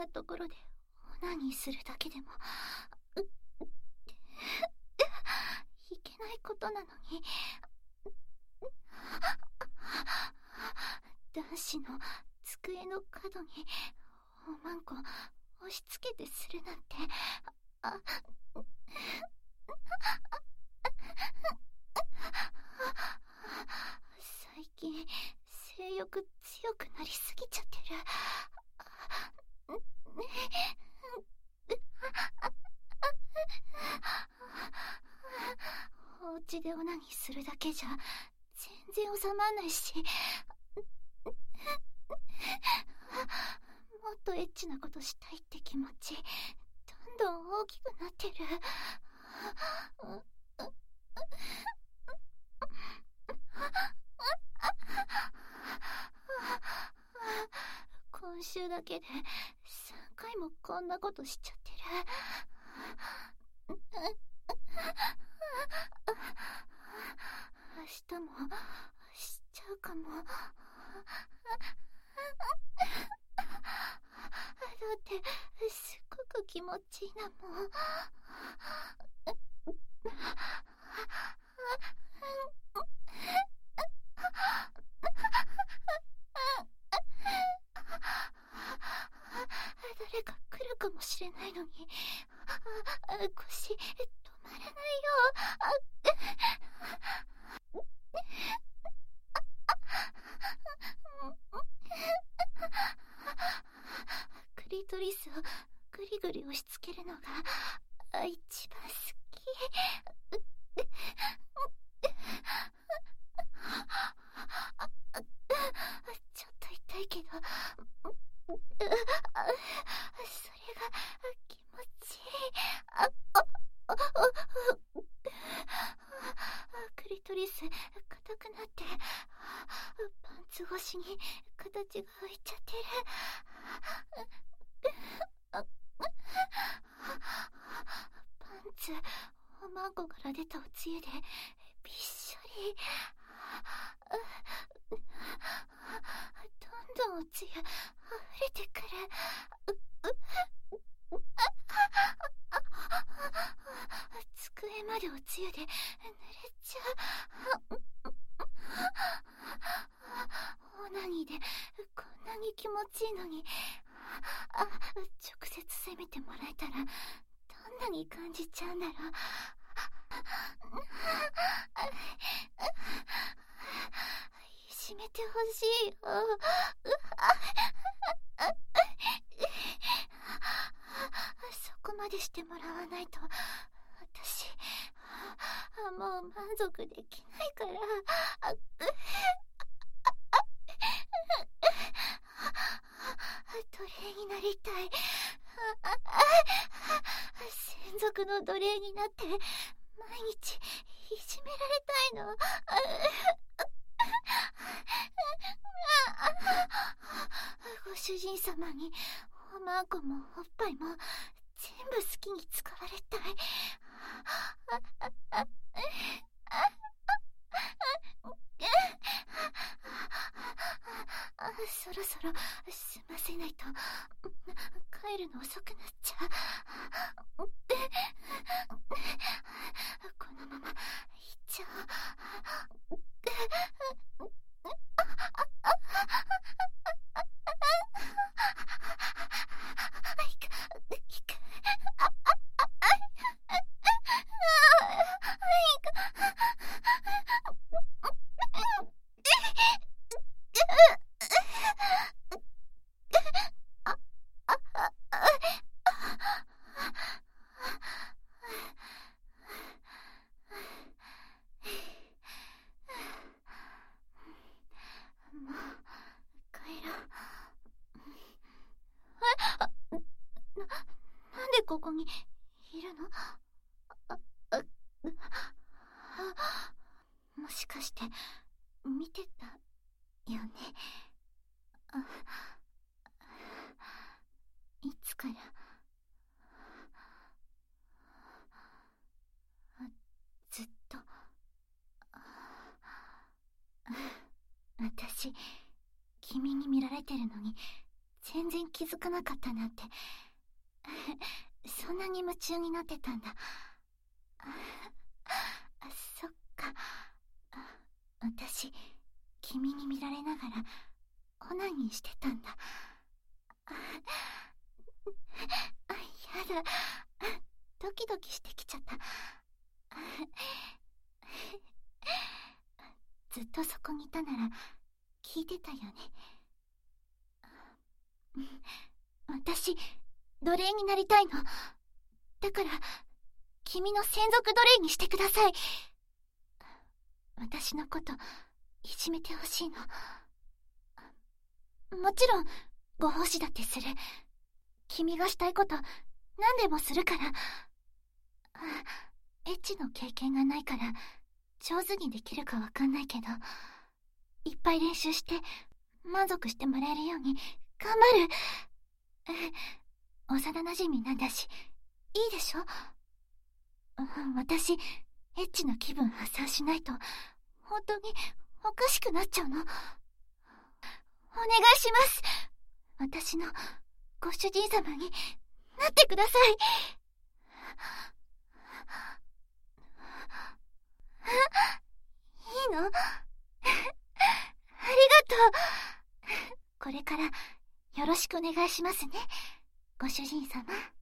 ところでオナニーするだけでもいけないことなのに、男子の机の角におまんこ押し付けてするなんて、最近性欲強くなりすぎちゃってる。お家でオナニーするだけじゃ全然収まんないし、もっとエッチなことしたいって気持ちどんどん大きくなってる。今週だけで3回もこんなことしちゃってる。明日もしちゃうかも。だってすっごく気持ちいいなもん。誰か来るかもしれないのに、腰止まらないよ。クリトリスをグリグリ押し付けるのが一番好き。ちょっと痛いけど、それが気持ちいい。クリトリス硬くなってパンツ越しに形が浮いちゃってる。パンツおまんこから出たおつゆでびっしょり。どんどんおつゆ溢れてくる。机までおつゆで濡れちゃう。オナニーでこんなに気持ちいいのに、直接攻めてもらえたらどんなに感じちゃうんだろう。いじめてほしいよ。そこまでしてもらわないと私もう満足できないから。奴隷になりたい。専属の奴隷になって毎日いじめられたいの。ご主人様におまんこもおっぱいも全部好きに使われたい。そろそろ済ませないと帰るの遅くなっちゃう。このまま行っちゃおう。なんでここにいるの？もしかして見てたよね。いつからずっと私君に見られてるのに全然気づかなかったなんて。そんなに夢中になってたんだ。そっか。私、君に見られながらオナニーしてたんだ。やだ。ドキドキしてきちゃった。ずっとそこにいたなら聞いてたよね。私、奴隷になりたいの。だから、君の専属奴隷にしてください。私のこと、いじめてほしいの。もちろん、ご奉仕だってする。君がしたいこと、何でもするから。エッチの経験がないから、上手にできるかわかんないけど、いっぱい練習して、満足してもらえるように、頑張る。幼馴染なんだし、いいでしょ？私、エッチな気分発散しないと、本当におかしくなっちゃうの。お願いします。私のご主人様になってください。いいの？ありがとう。これからよろしくお願いしますね、ご主人様。